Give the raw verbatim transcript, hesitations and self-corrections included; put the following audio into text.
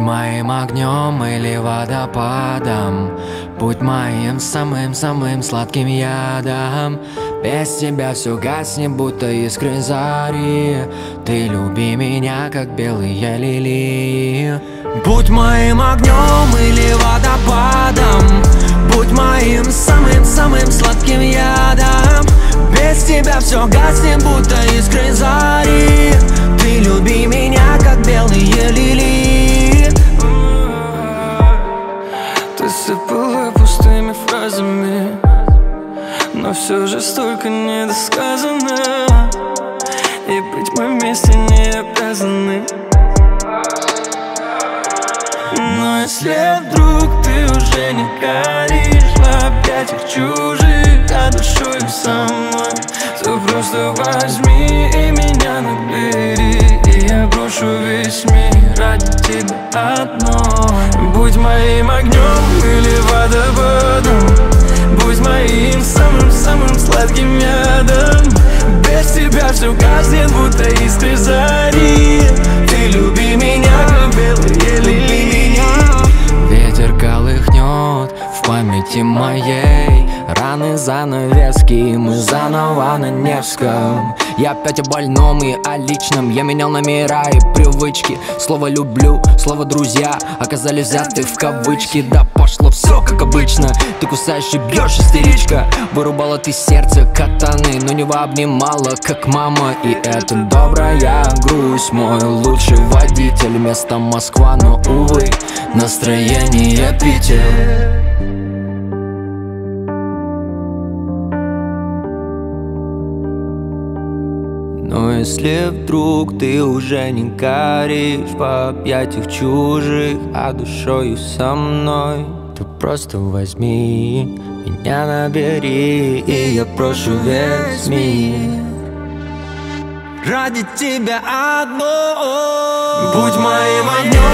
моим огнем или водопадом, будь моим самым-самым сладким ядом. Без тебя все гаснет, будто искры зари. Ты люби меня, как белые лилии. Будь моим огнем или водопадом, будь моим самым-самым сладким ядом. Без тебя все гаснет, будто искры зари. Ты люби меня, как белые лилии. Ты сыпала пустыми фразами, но все же столько недосказано, и быть мы вместе не обязаны. Но если вдруг ты уже не горишь в объятиях чужих, а душою со мной, то просто возьми и меня набери, и я брошу весь мир ради тебя одной. Будь моим огнем или водопадом, будь моим самым-самым сладким ядом. Без тебя все гаснет, будто искры зари. Ты люби меня, как белые лилии. Ветер колыхнет в памяти моей раны, занавески, мы заново на Невском. Я опять о больном и о личном. Я менял номера и привычки. Слово «люблю», слово «друзья» оказались взяты в кавычки. Да пошло все как обычно. Ты кусаешь и бьешь, истеричка. Вырубала ты сердце катаны, но не обнимала, как мама. И это добрая грусть, мой лучший водитель. Место Москва, но, увы, настроение Питер. Но если вдруг ты уже не горишь в объятиях чужих, а душою со мной, то просто возьми меня набери, и я прошу весь мир ради тебя одной. Будь моим огнем